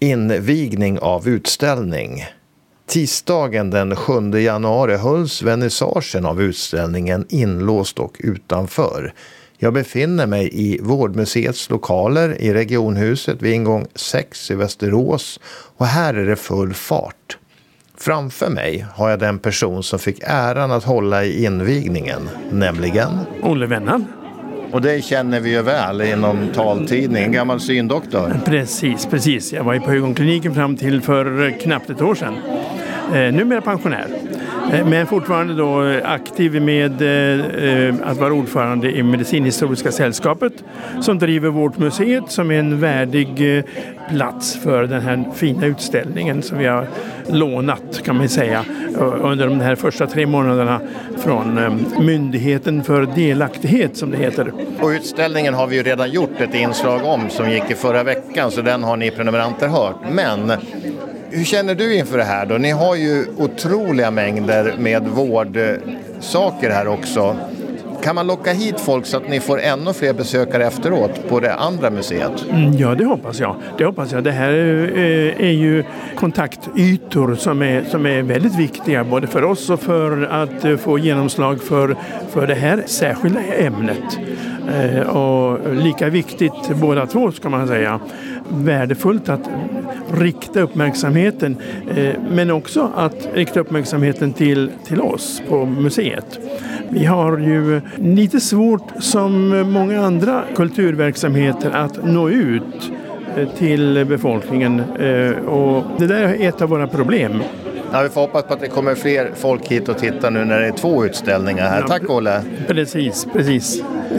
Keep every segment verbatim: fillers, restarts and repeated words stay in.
Invigning av utställning. Tisdagen den sjunde januari hölls vernissagen av utställningen inlåst och utanför. Jag befinner mig i Vårdmuseets lokaler i regionhuset vid ingång sex i Västerås och här är det full fart. Framför mig har jag den person som fick äran att hålla i invigningen, nämligen Olle Wennan. Och det känner vi ju väl inom taltidning, gammal syndoktor. Precis, precis. Jag var ju på ögonkliniken fram till för knappt ett år sedan. Eh, numera pensionär. Eh, men fortfarande då aktiv med eh, att vara ordförande i Medicinhistoriska sällskapet som driver Vårdmuseet som är en värdig eh, plats för den här fina utställningen som vi har lånat kan man säga under de här första tre månaderna från eh, Myndigheten för delaktighet som det heter. Och utställningen har vi ju redan gjort ett inslag om som gick i förra veckan så den har ni prenumeranter hört. Men hur känner du inför det här då? Ni har ju otroliga mängder med vårdsaker här också. Kan man locka hit folk så att ni får ännu fler besökare efteråt på det andra museet? Mm, ja, det hoppas jag. Det hoppas jag. Det här är, är ju kontaktytor som är, som är väldigt viktiga både för oss och för att få genomslag för, för det här särskilda ämnet. Eh, och lika viktigt båda två ska man säga. Värdefullt att rikta uppmärksamheten eh, men också att rikta uppmärksamheten till, till oss på museet. Vi har ju lite svårt som många andra kulturverksamheter att nå ut eh, till befolkningen eh, och det där är ett av våra problem. Ja, vi får hoppas på att det kommer fler folk hit och titta nu när det är två utställningar här. Ja, tack Olle. Precis, precis.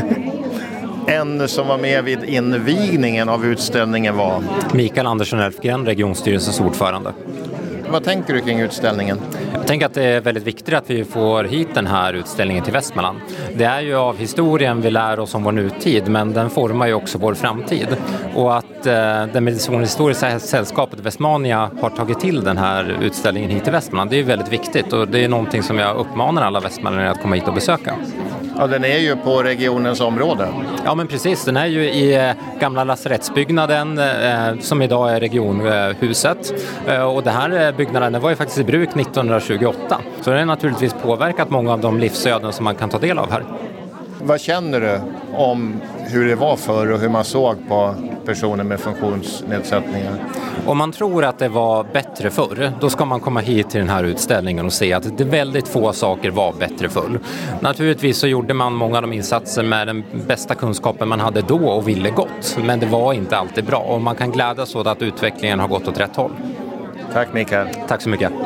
En som var med vid invigningen av utställningen var Mikael Andersson Elfgren, regionstyrelsens ordförande. Vad tänker du kring utställningen? Jag tänker att det är väldigt viktigt att vi får hit den här utställningen till Västmanland. Det är ju av historien vi lär oss om vår nutid, men den formar ju också vår framtid. Och att eh, det medicinhistoriska sällskapet Västmania har tagit till den här utställningen hit till Västmanland, det är ju väldigt viktigt och det är någonting som jag uppmanar alla västmanlänningar att komma hit och besöka. Ja, den är ju på regionens område. Ja, men precis. Den är ju i gamla lasarettsbyggnaden eh, som idag är regionhuset. Eh, och den här byggnaden den var ju faktiskt i bruk nittonhundratjugoåtta. Så det har naturligtvis påverkat många av de livsöden som man kan ta del av här. Vad känner du om hur det var förr och hur man såg på personer med funktionsnedsättningar? Om man tror att det var bättre förr, då ska man komma hit till den här utställningen och se att det väldigt få saker var bättre förr. Naturligtvis så gjorde man många av de insatser med den bästa kunskapen man hade då och ville gott. Men det var inte alltid bra och man kan glädjas åt att utvecklingen har gått åt rätt håll. Tack Mikael. Tack så mycket.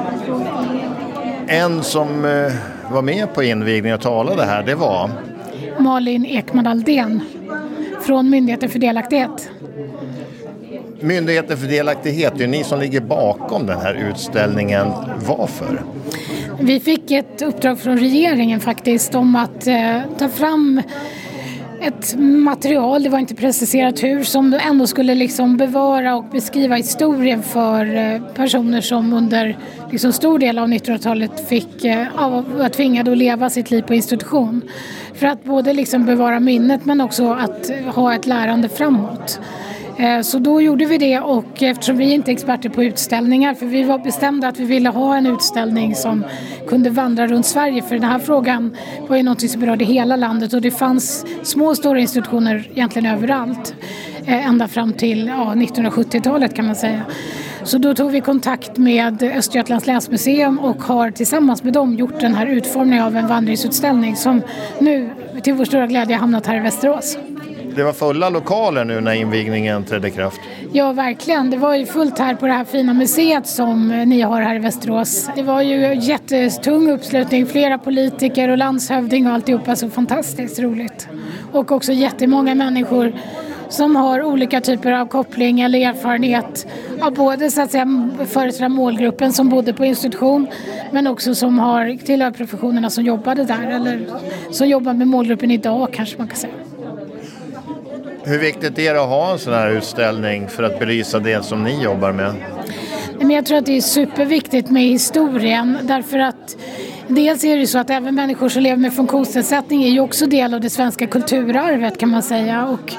En som eh, var med på invigningen och talade här, det var Malin Ekman Aldén från Myndigheten för delaktighet. Myndigheten för delaktighet, det är ni som ligger bakom den här utställningen. Varför? Vi fick ett uppdrag från regeringen faktiskt om att eh, ta fram ett material, det var inte preciserat hur, som ändå skulle liksom bevara och beskriva historien för eh, personer som under liksom stor del av nittonhundratalet fick eh, var tvingade att leva sitt liv på institution. För att både liksom bevara minnet men också att ha ett lärande framåt. Så då gjorde vi det och eftersom vi inte är experter på utställningar för vi var bestämda att vi ville ha en utställning som kunde vandra runt Sverige för den här frågan var ju något som berörde hela landet och det fanns små och stora institutioner egentligen överallt ända fram till ja, nittonhundrasjuttiotalet kan man säga. Så då tog vi kontakt med Östergötlands länsmuseum och har tillsammans med dem gjort den här utformningen av en vandringsutställning som nu till vår stora glädje hamnat här i Västerås. Det var fulla lokaler nu när invigningen trädde i kraft. Ja, verkligen. Det var ju fullt här på det här fina museet som ni har här i Västerås. Det var ju jättetung uppslutning, flera politiker och landshövding och alltihopa, så fantastiskt roligt. Och också jättemånga människor som har olika typer av koppling eller erfarenhet av både så att säga företräda målgruppen som bodde på institution men också som har tillhör professionerna som jobbade där eller som jobbar med målgruppen idag kanske man kan säga. Hur viktigt är det att ha en sån här utställning för att belysa det som ni jobbar med? Men jag tror att det är superviktigt med historien därför att dels är det så att även människor som lever med funktionsnedsättning är ju också del av det svenska kulturarvet kan man säga och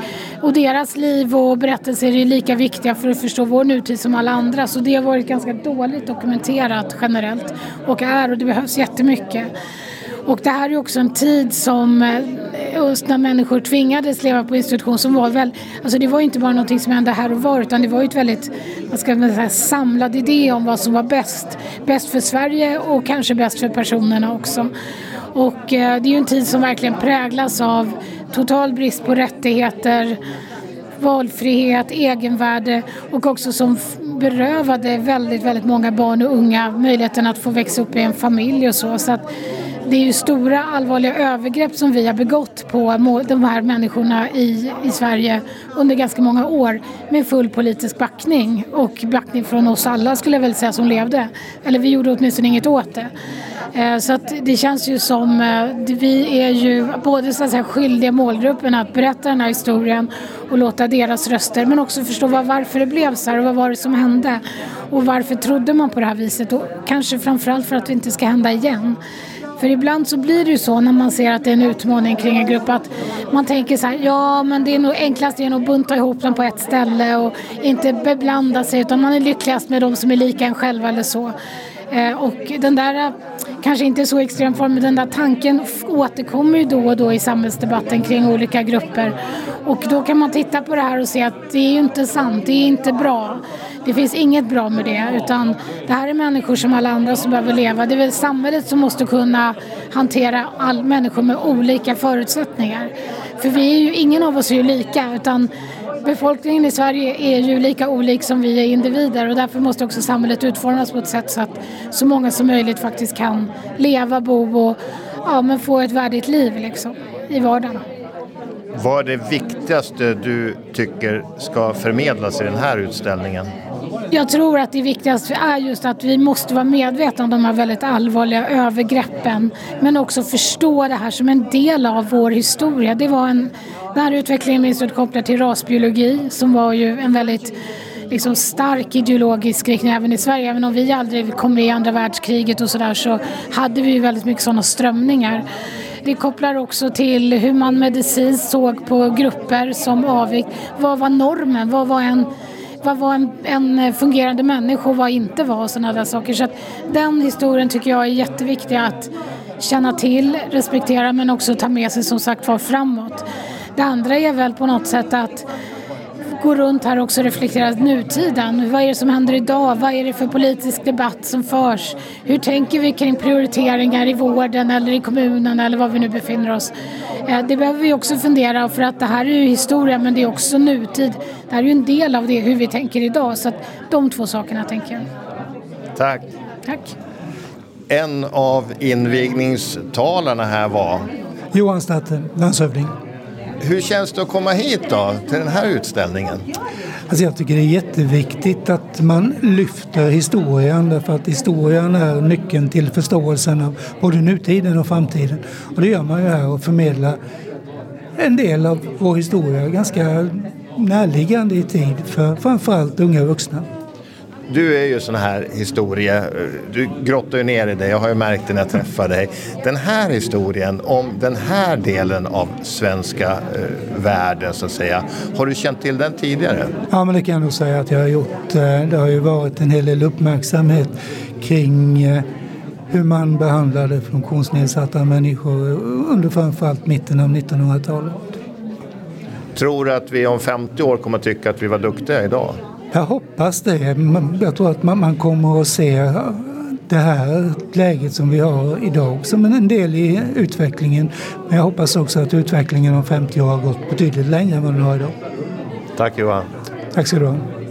Och deras liv och berättelser är lika viktiga för att förstå vår nutid som alla andra. Så det har varit ganska dåligt dokumenterat generellt och är, och det behövs jättemycket. Och det här är också en tid som just när människor tvingades leva på institution som var väl, alltså det var inte bara någonting som hände här och var, utan det var ju ett väldigt, vad ska man säga, samlad idé om vad som var bäst. Bäst för Sverige och kanske bäst för personerna också. Och eh, det är ju en tid som verkligen präglas av total brist på rättigheter, valfrihet, egenvärde och också som berövade väldigt, väldigt många barn och unga möjligheten att få växa upp i en familj och så. Så att det är ju stora allvarliga övergrepp som vi har begått på de här människorna i, i Sverige under ganska många år med full politisk backning och backning från oss alla skulle jag väl säga som levde. Eller vi gjorde åtminstone inget åt det. Så att det känns ju som vi är ju både så att säga skyldiga målgruppen att berätta den här historien och låta deras röster, men också förstå var, varför det blev så här och vad var det som hände och varför trodde man på det här viset och kanske framförallt för att det inte ska hända igen. För ibland så blir det ju så när man ser att det är en utmaning kring en grupp att man tänker så här, ja men det är nog enklast är nog att bunta ihop dem på ett ställe och inte beblanda sig, utan man är lyckligast med de som är lika en själva eller så. Och den där, kanske inte så extrem form, men den där tanken återkommer ju då och då i samhällsdebatten kring olika grupper. Och då kan man titta på det här och se att det är ju inte sant, det är inte bra. Det finns inget bra med det, utan det här är människor som alla andra som behöver leva. Det är väl samhället som måste kunna hantera all människor med olika förutsättningar. För vi är ju, ingen av oss är ju lika, utan befolkningen i Sverige är ju lika olik som vi är individer, och därför måste också samhället utformas på ett sätt så att så många som möjligt faktiskt kan leva, bo och ja, men få ett värdigt liv liksom, i vardagen. Vad är det viktigaste du tycker ska förmedlas i den här utställningen? Jag tror att det viktigaste är just att vi måste vara medvetna om de här väldigt allvarliga övergreppen, men också förstå det här som en del av vår historia. Det var en, den här utvecklingen minst kopplad till rasbiologi som var ju en väldigt liksom stark ideologisk riktning även i Sverige. Även om vi aldrig kom med i andra världskriget och sådär, så hade vi ju väldigt mycket sådana strömningar. Det kopplar också till hur man medicinskt såg på grupper som avvik. Vad var normen? Vad var en, vad var en, en fungerande människa och vad inte var, och sådana där saker. Så att den historien tycker jag är jätteviktig att känna till, respektera, men också ta med sig som sagt var framåt. Det andra är väl på något sätt att gå runt här också och reflektera nutiden. Vad är det som händer idag? Vad är det för politisk debatt som förs? Hur tänker vi kring prioriteringar i vården eller i kommunen eller var vi nu befinner oss? Det behöver vi också fundera, för att det här är ju historia, men det är också nutid. Det här är ju en del av det, hur vi tänker idag. Så att de två sakerna tänker jag. Tack. Tack. En av invigningstalarna här var Johan Statten, landshövding. Hur känns det att komma hit då, till den här utställningen? Alltså jag tycker det är jätteviktigt att man lyfter historien, därför att historien är nyckeln till förståelsen av både nutiden och framtiden. Och det gör man ju här, och förmedlar en del av vår historia ganska närliggande i tid för framförallt unga vuxna. Du är ju sån här historia, du grottar ju ner i det, jag har ju märkt det när jag träffar dig. Den här historien om den här delen av svenska eh, världen så att säga, har du känt till den tidigare? Ja, men det kan jag nog säga att jag har gjort. Det har ju varit en hel del uppmärksamhet kring hur man behandlade funktionsnedsatta människor under framförallt mitten av nittonhundratalet. Tror du att vi om femtio år kommer att tycka att vi var duktiga idag? Jag hoppas det. Jag tror att man kommer att se det här läget som vi har idag som en del i utvecklingen. Men jag hoppas också att utvecklingen om femtio år har gått betydligt längre än vad den har idag. Tack Johan. Tack ska du ha.